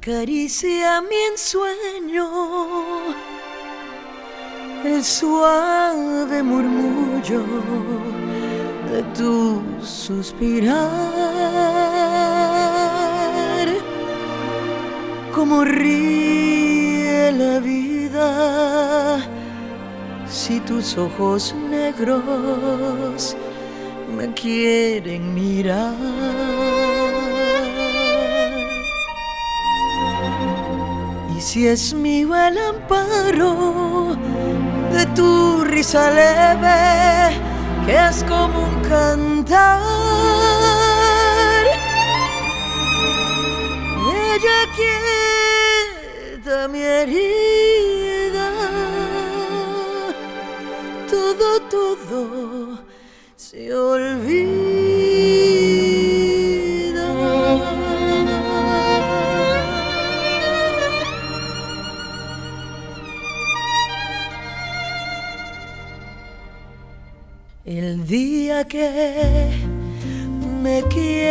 Acaricia mi ensueño, el suave murmullo de tu suspirar. Como ríe la vida si tus ojos negros me quieren mirar. Y si es mío el amparo de tu risa leve, que es como un cantar, ella quieta mi herida, todo se olvida. El día que me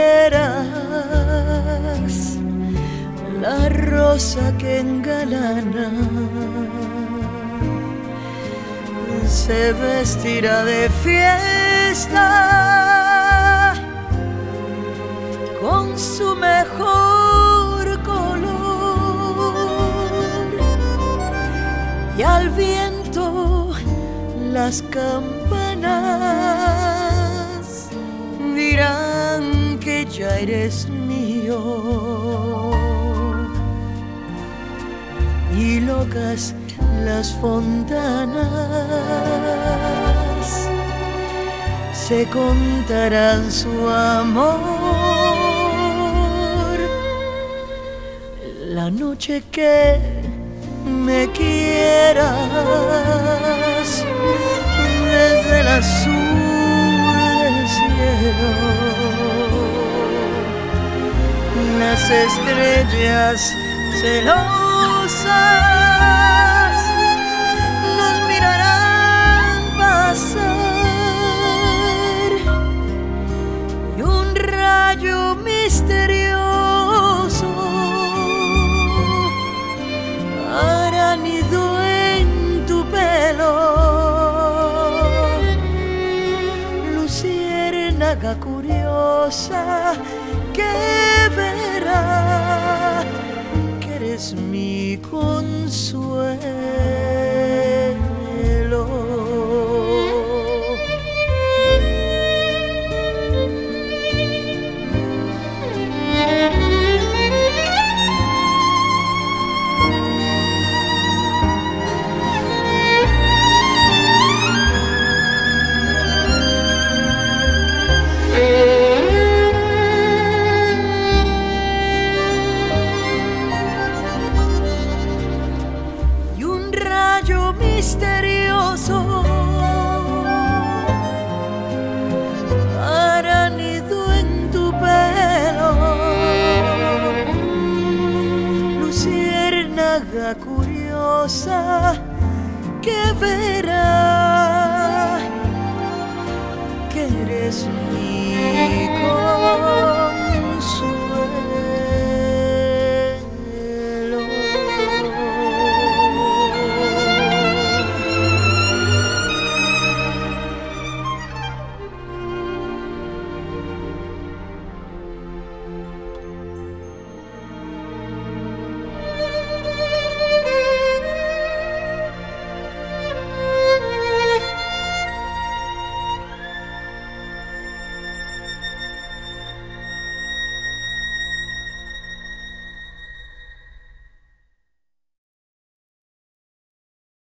quieras, la rosa que engalana se vestirá de fiesta con su mejor color, y al viento las campanas dirán que ya eres mío, y locas las fontanas se contarán su amor. La noche que me quieras, desde el azul del cielo, las estrellas celosas nos mirarán pasar, y un rayo misterioso hará nido en tu pelo, luciérnaga curiosa que verá que eres mi consuelo. Misterioso hará nido en tu pelo, luciérnaga curiosa que verá que eres mía.